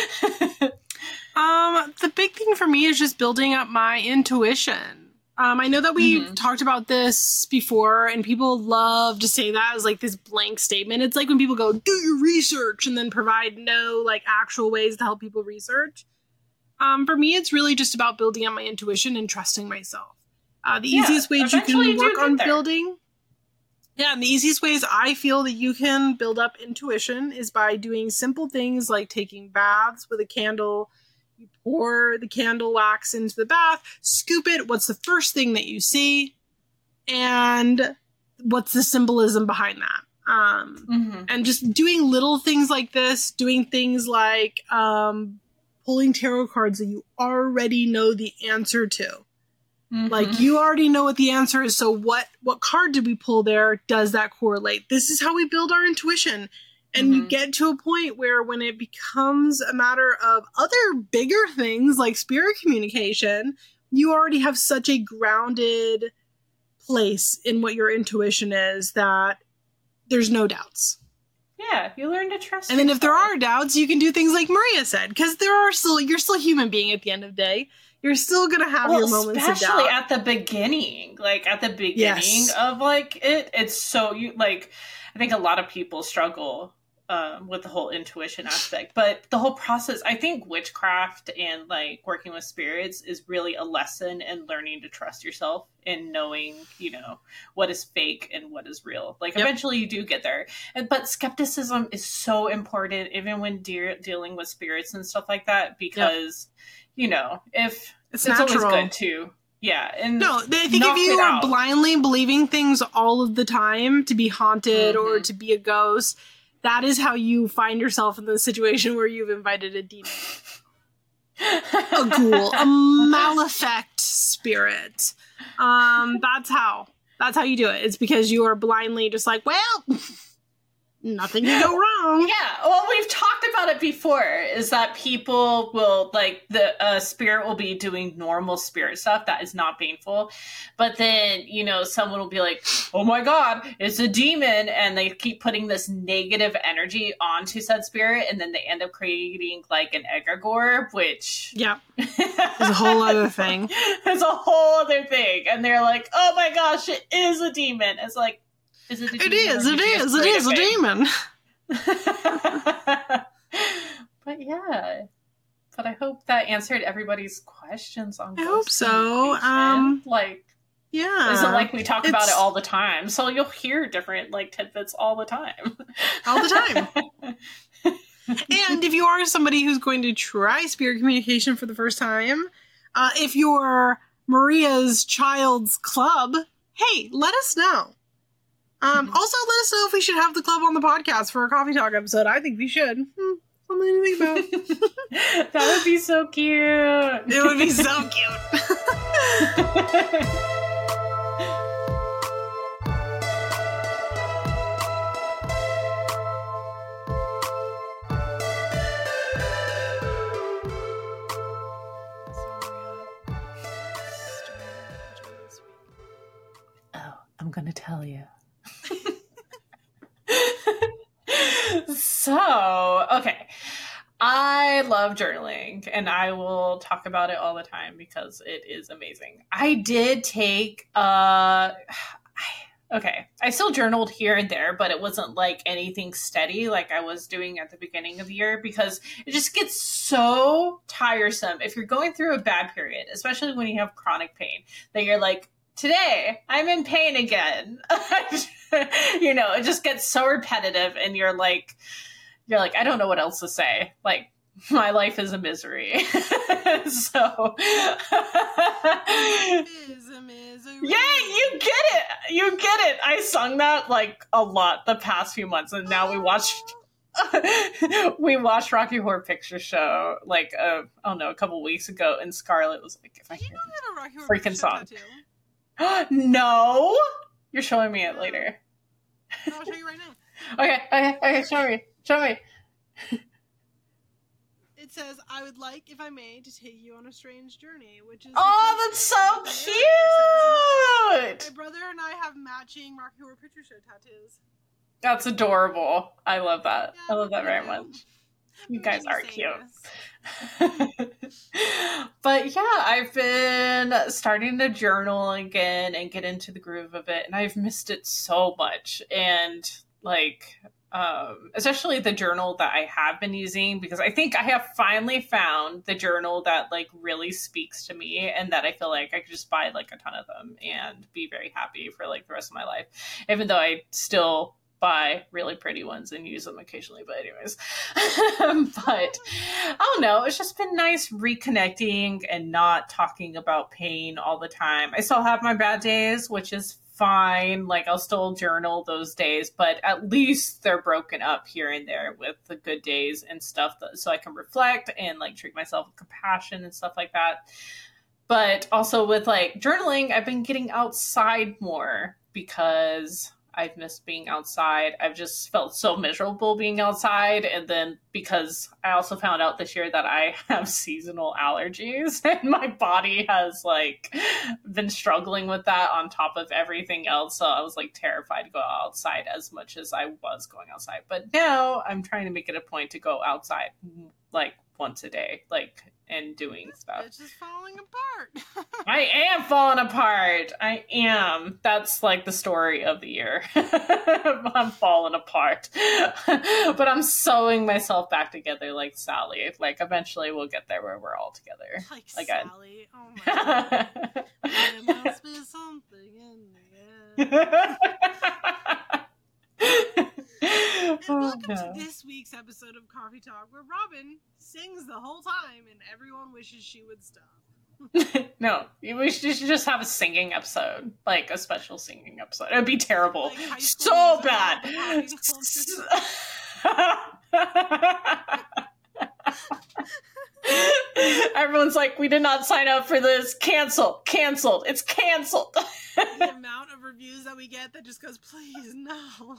The big thing for me is just building up my intuition. I know that we've talked about this before, and people love to say that as, like, this blank statement. It's like when people go, do your research, and then provide no, like, actual ways to help people research. For me, it's really just about building up my intuition and trusting myself. The easiest ways you can work on building. Yeah, and the easiest ways I feel that you can build up intuition is by doing simple things like taking baths with a candle. You pour the candle wax into the bath, scoop it. What's the first thing that you see? And what's the symbolism behind that? And just doing little things like this, doing things like pulling tarot cards that you already know the answer to. Like, you already know what the answer is, so what card did we pull there? Does that correlate? This is how we build our intuition. And you get to a point where when it becomes a matter of other bigger things like spirit communication, you already have such a grounded place in what your intuition is that there's no doubts. Yeah, you learn to trust And then if there are doubts, you can do things like Maria said, because you're still a human being at the end of the day. You're still going to have your moments of doubt. Especially at the beginning. Like, at the beginning of, like, it's so, I think a lot of people struggle with the whole intuition aspect. But the whole process, I think witchcraft and, like, working with spirits is really a lesson in learning to trust yourself and knowing, you know, what is fake and what is real. Like, eventually you do get there. But skepticism is so important, even when dealing with spirits and stuff like that, because... you know, if it's natural. Always good to, and no, I think if you are blindly believing things all of the time to be haunted or to be a ghost, that is how you find yourself in the situation where you've invited a demon, a ghoul, a malefic spirit. That's how you do it. It's because you are blindly just like, well, nothing can go wrong. Yeah, well, we've talked about it before, is that people will, like, the spirit will be doing normal spirit stuff that is not painful, but then, you know, someone will be like, oh my god, it's a demon, and they keep putting this negative energy onto said spirit, and then they end up creating, like, an egregore, which... Yeah. It's a whole other thing. It's a whole other thing, and they're like, oh my gosh, it is a demon. It's like, is it a demon? It is a demon. But yeah. But I hope that answered everybody's questions on I hope so. Like, yeah. Isn't like we talk about it all the time. So you'll hear different, like, tidbits all the time. All the time. And if you are somebody who's going to try spirit communication for the first time, If you're Maria's child's club, hey, let us know. Also, let us know if we should have the club on the podcast for a coffee talk episode. I think we should. Something to think about. That would be so cute. It would be so cute. Oh, I'm going to tell you. So, okay. I love journaling and I will talk about it all the time because it is amazing. I did take, okay, I still journaled here and there, but it wasn't like anything steady like I was doing at the beginning of the year because it just gets so tiresome if you're going through a bad period, especially when you have chronic pain, that you're like, today I'm in pain again. You know, it just gets so repetitive and you're like, I don't know what else to say. Like, my life is a misery. So, Is a misery. yeah, you get it. You get it. I sung that like a lot the past few months, and now we watched Rocky Horror Picture Show like a couple weeks ago, and Scarlett was like, "If I hear this freaking song." No, you're showing me it later. No, I'll show you right now. Okay, show me. It says, "I would like, if I may, to take you on a strange journey," which is... Oh, that's so cute! My brother and I have matching Rocky Horror Picture Show tattoos. That's adorable. I love that. Yeah, I love that very much. You guys are cute. But yeah, I've been starting to journal again and get into the groove of it, and I've missed it so much. And like, especially the journal that I have been using, because I think I have finally found the journal that like really speaks to me and that I feel like I could just buy like a ton of them and be very happy for like the rest of my life, even though I still buy really pretty ones and use them occasionally. But anyways, but I don't know, it's just been nice reconnecting and not talking about pain all the time. I still have my bad days, which is fine. Like, I'll still journal those days, but at least they're broken up here and there with the good days and stuff so I can reflect and like treat myself with compassion and stuff like that. But also with like journaling, I've been getting outside more because I've missed being outside. I've just felt so miserable being outside. And then because I also found out this year that I have seasonal allergies and my body has like been struggling with that on top of everything else. So I was like terrified to go outside as much as I was going outside. But now I'm trying to make it a point to go outside like once a day, like, and doing stuff. It's just falling apart. I am falling apart. I am. That's like the story of the year. I'm falling apart. But I'm sewing myself back together like Sally. Like, eventually we'll get there where we're all together. Like again. Sally. Oh my god. There must be something in the air. And welcome to this week's episode of Coffee Talk, where Robin sings the whole time and everyone wishes she would stop. No, we should just have a singing episode, like a special singing episode. It would be terrible. Like so bad. Everyone's like, we did not sign up for this. Canceled. It's canceled. The amount of reviews that we get that just goes, please, no.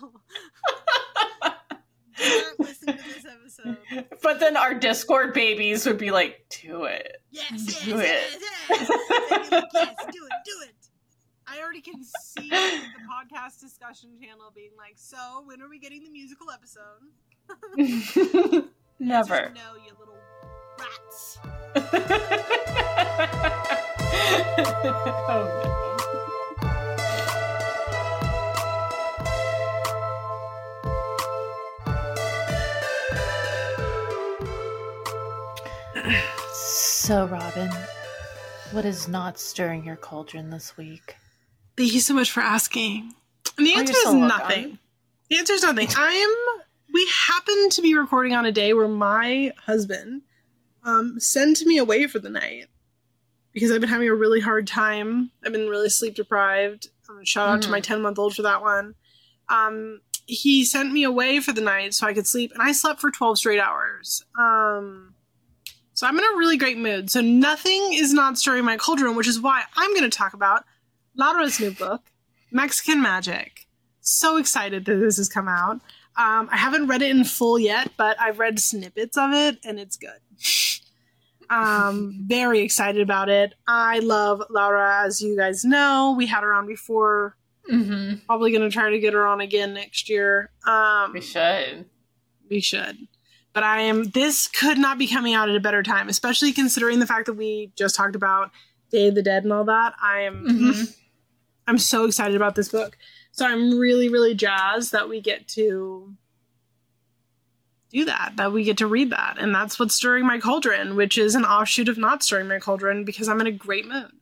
Do not listen to this episode. But then our Discord babies would be like, do it. Yes, do it. Yes. They'd be like, yes, do it. I already can see the podcast discussion channel being like, so when are we getting the musical episode? Never. No, you little rats. Oh no. So, Robin, what is not stirring your cauldron this week? Thank you so much for asking. And the answer is nothing. The answer is nothing. We happen to be recording on a day where my husband sent me away for the night. because I've been having a really hard time. I've been really sleep deprived. Shout out to my 10-month-old for that one. He sent me away for the night so I could sleep, and I slept for 12 straight hours. So I'm in a really great mood. So nothing is not stirring my cauldron, which is why I'm going to talk about Laura's new book, Mexican Magic. So excited that this has come out. I haven't read it in full yet, but I've read snippets of it, and it's good. Very excited about it. I love Laura, as you guys know. We had her on before. Probably going to try to get her on again next year. We should. But this could not be coming out at a better time, especially considering the fact that we just talked about Day of the Dead and all that. I'm so excited about this book. So I'm really, really jazzed that we get to do that we get to read that. And that's what's stirring my cauldron, which is an offshoot of not stirring my cauldron because I'm in a great mood.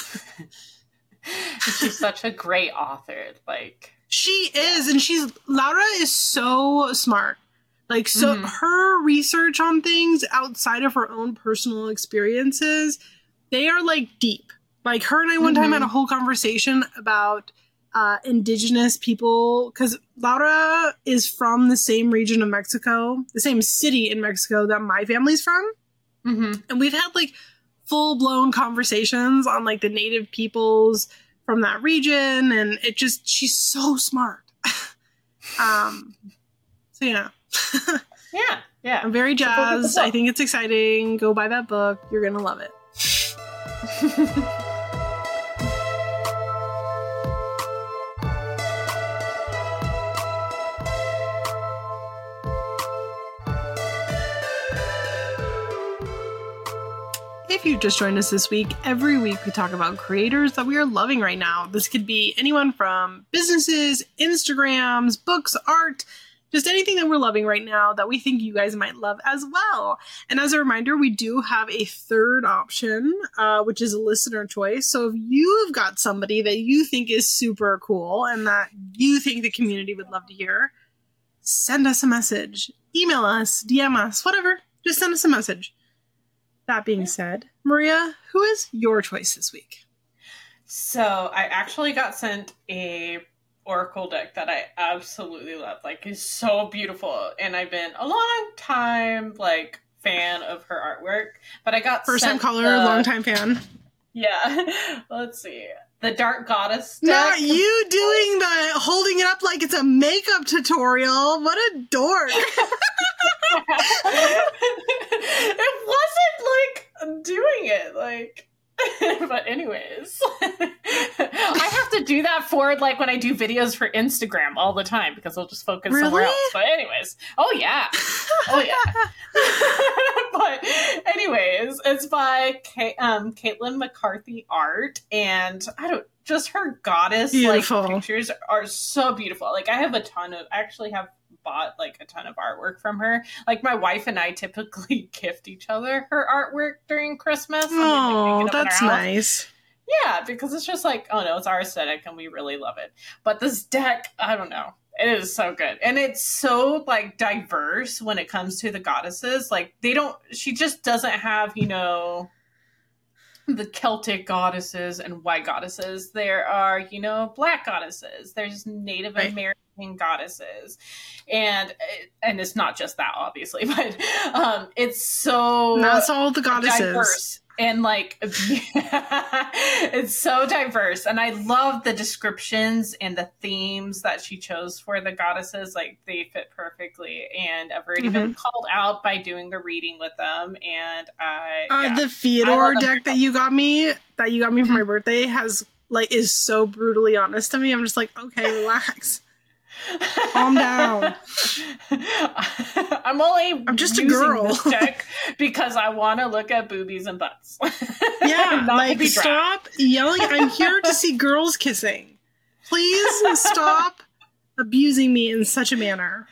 She's such a great author. Like, she is. And Laura is so smart. Like, so her research on things outside of her own personal experiences, they are like deep. Like, her and I one time had a whole conversation about indigenous people, because Laura is from the same region of Mexico, the same city in Mexico that my family's from. And we've had like full-blown conversations on like the native peoples from that region, and she's so smart. So yeah. yeah. I'm very jazzed. I think it's exciting. Go buy that book. You're gonna love it. If you've just joined us this week, every week we talk about creators that we are loving right now. This could be anyone from businesses, Instagrams, books, art, just anything that we're loving right now that we think you guys might love as well. And as a reminder, we do have a third option, which is a listener choice. So if you've got somebody that you think is super cool and that you think the community would love to hear, send us a message. Email us, DM us, whatever. Just send us a message. That being said, Maria, who is your choice this week? So I actually got sent a Oracle deck that I absolutely love. Like, it's so beautiful, and I've been a long time like fan of her artwork. But I got first time caller, long time fan. Yeah, let's see, the Dark Goddess deck. Not you doing the holding it up like it's a makeup tutorial. What a dork! It wasn't like doing it like. But anyways, I have to do that for like when I do videos for Instagram all the time because I'll just focus somewhere else. But anyways, oh yeah. But anyways, it's by Caitlin McCarthy art, and just her goddess like pictures are so beautiful. Like, I actually have bought like a ton of artwork from her. Like, my wife and I typically gift each other her artwork during Christmas. Oh, that's nice. Yeah, because it's just like, oh no, it's our aesthetic and we really love it. But this deck, I don't know. It is so good. And it's so like diverse when it comes to the goddesses. Like, she just doesn't have, the Celtic goddesses and white goddesses. There are, black goddesses. There's Native American goddesses. And it's not just that, obviously, but it's so that's all the goddesses. Diverse. And like, it's so diverse. And I love the descriptions and the themes that she chose for the goddesses. Like, they fit perfectly. And I've already been called out by doing the reading with them. And the Theodore deck that you got me for my birthday is so brutally honest to me. I'm just like, okay, relax. Calm down. I'm just a girl. This deck because I want to look at boobies and butts. Yeah, like, stop yelling. I'm here to see girls kissing. Please stop abusing me in such a manner.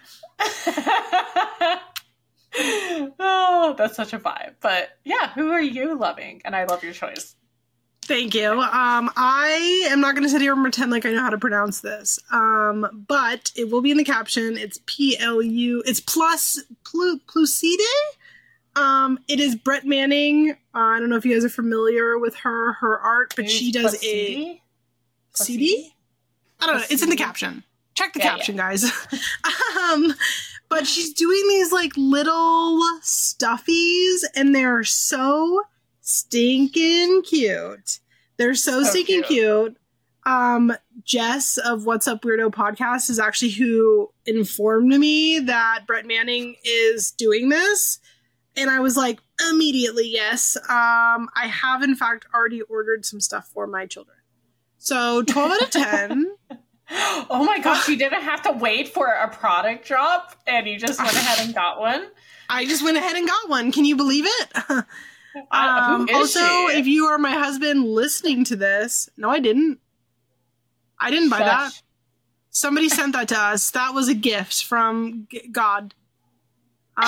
Oh, that's such a vibe. But yeah, who are you loving? And I love your choice. Thank you. I am not going to sit here and pretend like I know how to pronounce this. But it will be in the caption. It's It's Plucide. It is Brett Manning. I don't know if you guys are familiar with her art, but she does a CD? I don't know. It's in the caption. Check the caption, guys. But she's doing these like little stuffies, and they're so stinking cute. They're so stinking cute. Jess of What's Up Weirdo podcast is actually who informed me that Brett Manning is doing this. And I was like, immediately, yes. I have, in fact, already ordered some stuff for my children. So 12 out of 10. Oh my gosh, you didn't have to wait for a product drop and you just went ahead and got one? I just went ahead and got one. Can you believe it? Who is also, she? if you are my husband listening to this, no, I didn't. I didn't buy that. Somebody sent that to us. That was a gift from God. The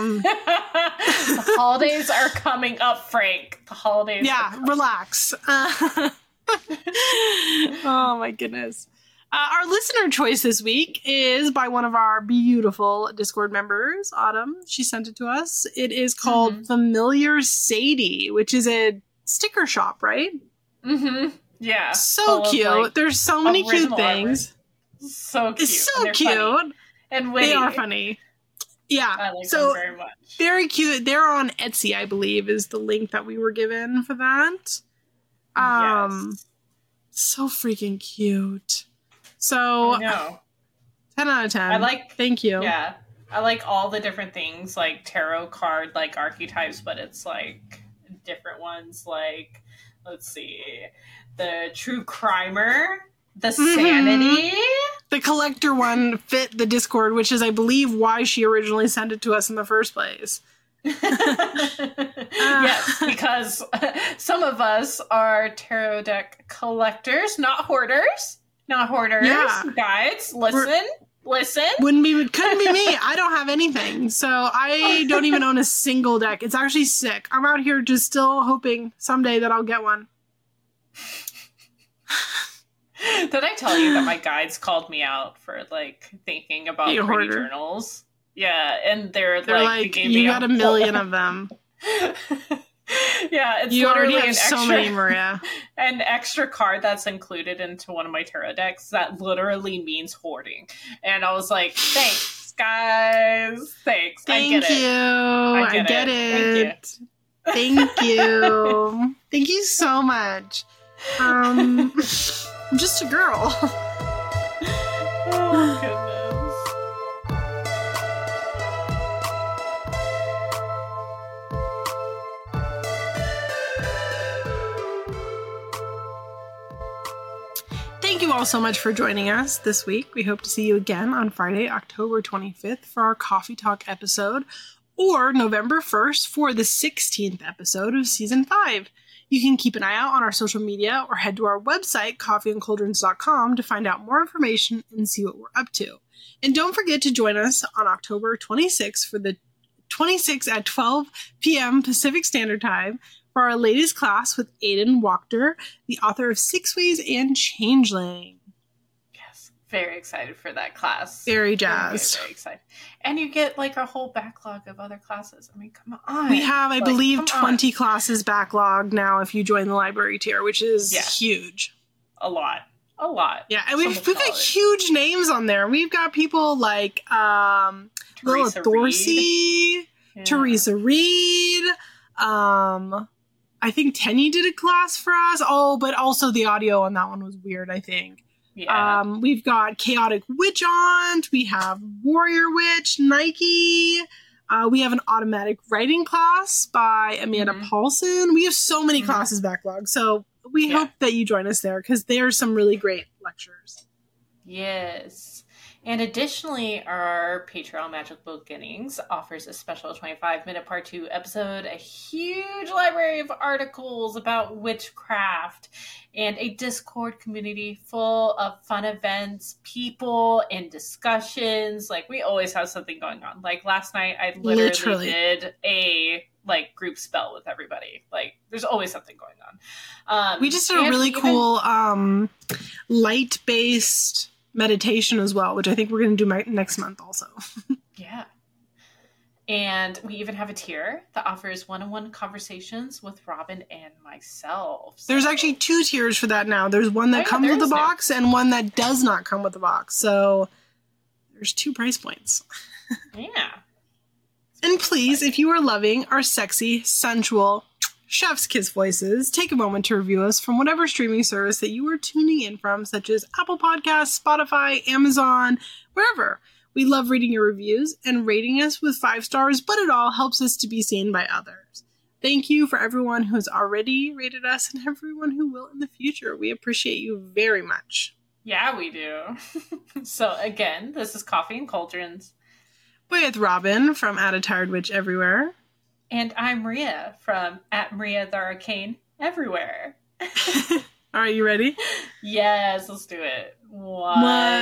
holidays are coming up, Frank. The holidays. Yeah, relax. Oh my goodness. Our listener choice this week is by one of our beautiful Discord members, Autumn. She sent it to us. It is called Familiar Sadie, which is a sticker shop, right? Mm-hmm. Yeah. So cute. Like, there's so many cute things. Artwork. So cute. It's so cute. And witty. They are funny. Yeah. I like so them very much. Very cute. They're on Etsy, I believe, is the link that we were given for that. Yes. So freaking cute. So, I know. 10 out of 10. I like. Thank you. Yeah, I like all the different things, like tarot card, like archetypes, but it's like different ones. Like, let's see, the True Crimer, the Sanity. The collector one fit the Discord, which is, I believe, why she originally sent it to us in the first place. Yes, because some of us are tarot deck collectors, not hoarders. Not hoarders. Yeah. Guys, listen. Couldn't be me. I don't have anything. So I don't even own a single deck. It's actually sick. I'm out here just still hoping someday that I'll get one. Did I tell you that my guides called me out for like thinking about pretty journals? Yeah, and they're like you got a million of them. Yeah, it's you literally already have so many, Maria. An extra card that's included into one of my tarot decks that literally means hoarding. And I was like, thanks, guys. Thanks. I get it. I get it. Thank you. Thank you so much. I'm just a girl. Oh, goodness. Thank you all so much for joining us this week. We hope to see you again on Friday, October 25th for our Coffee Talk episode, or November 1st for the 16th episode of Season 5. You can keep an eye out on our social media or head to our website, coffeeandcauldrons.com, to find out more information and see what we're up to. And don't forget to join us on October 26th for the 26th at 12 p.m. Pacific Standard Time for our latest class with Aidan Wachter, the author of Six Ways and Changeling. Yes, very excited for that class. Very jazzed. Very excited. And you get like a whole backlog of other classes. I mean, come on. We have, I believe, 20 classes backlogged now if you join the library tier, which is huge. A lot. Yeah, and we've got huge names on there. We've got people like Lila Thorsey, Teresa Reed, I think Tenny did a class for us. Oh, but also the audio on that one was weird, I think. Yeah. We've got Chaotic Witch Aunt. We have Warrior Witch, Nike. We have an automatic writing class by Amanda Paulson. We have so many classes backlogged. So we hope that you join us there because there's some really great lectures. Yes. And additionally, our Patreon Magic Beginnings offers a special 25-minute part 2 episode, a huge library of articles about witchcraft, and a Discord community full of fun events, people, and discussions. Like, we always have something going on. Like, last night, I literally did a group spell with everybody. Like, there's always something going on. We just did a really cool light-based meditation as well, which I think we're going to do next month also. Yeah. And we even have a tier that offers one-on-one conversations with Robin and myself. So. There's actually 2 tiers for that now. There's one that comes with the box and one that does not come with the box. So there's 2 price points. Yeah. And please, if you are loving our sexy, sensual, chef's kiss voices, take a moment to review us from whatever streaming service that you are tuning in from, such as Apple Podcasts, Spotify, Amazon, wherever. We love reading your reviews and rating us with 5 stars, but it all helps us to be seen by others. Thank you for everyone who has already rated us and everyone who will in the future. We appreciate you very much. Yeah, we do. So again, this is Coffee and Cauldrons. With Robin from At a Tired Witch Everywhere. And I'm Maria from At Maria the Arcane Everywhere. All right, you ready? Yes, let's do it. 1,